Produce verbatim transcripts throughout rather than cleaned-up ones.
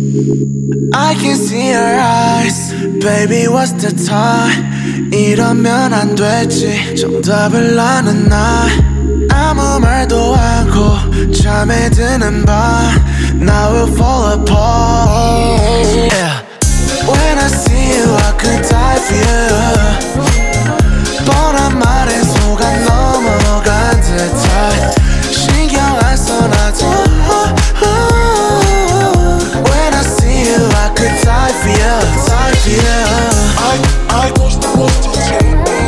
I can see your eyes. Baby, what's the time? 이러면 안 되지. 정답을 아는 나 아무 말도 않고 잠에 드는 밤 Now we'll fall apart. Yeah. When I see you, I could die for you. 뻔한 말에 속아 넘어간 듯한 신경 안 써 나도. When I see you, I could die for you, die for you. I, I was the one to take me.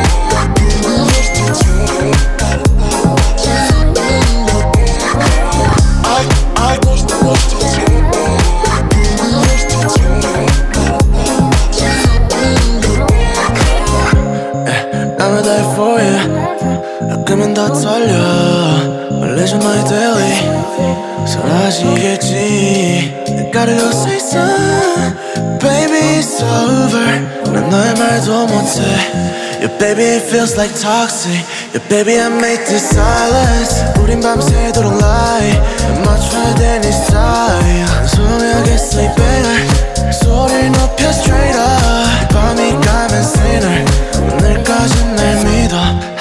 I, I was the one to take me. I'm there for you. 가끔은 더 떨려. 원래 좀 너의 daily. 사라지겠지. I gotta go say some. Baby, it's over. 난 너의 말도 못해. Yeah, baby, it feels like toxic. Yeah, baby, I made this silence. 우린 밤새도록 lie. 맞춰야 돼 네 style. 소리하겠어 이 banger. 소리를 높여 straight up. 밤이 가면 sinner. 오늘까진 날 믿어.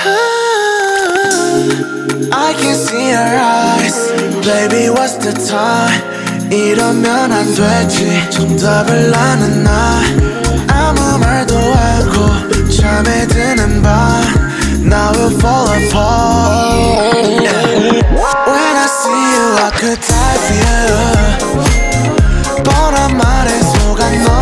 I can see your eyes. Baby, what's the time? 이러면 안 되지. 정답을 아는 나 아무 말도 않고 잠에 드는 밤 Now we'll fall apart. Yeah. When I see you, I could die for you. 뻔한 말에 속아